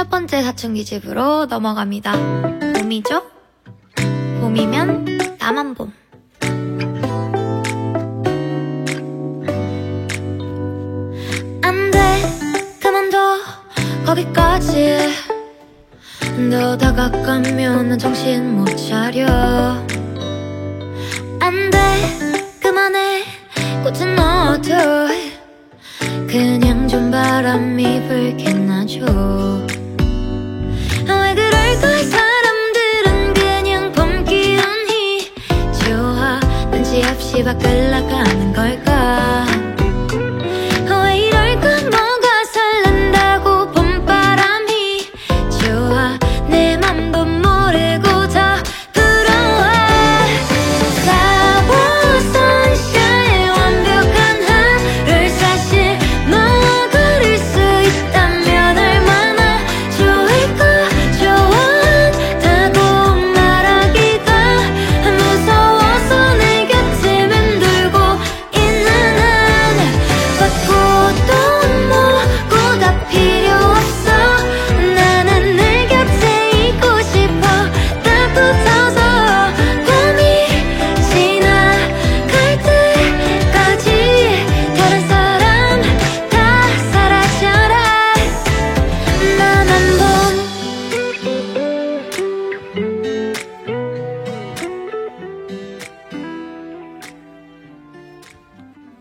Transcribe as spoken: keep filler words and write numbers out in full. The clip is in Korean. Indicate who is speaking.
Speaker 1: 첫 번째 사춘기 집으로 넘어갑니다. 봄이죠? 봄이면 나만 봄. 안 돼, 그만둬, 거기까지. 너 다가가면 난 정신 못 차려. 안 돼, 그만해, 꽃은 너도 그냥 좀 바람이 불긴 하죠. 왜 그럴까 사람들은 그냥 봄 기운이 좋아. 눈치 없이 밖을 나가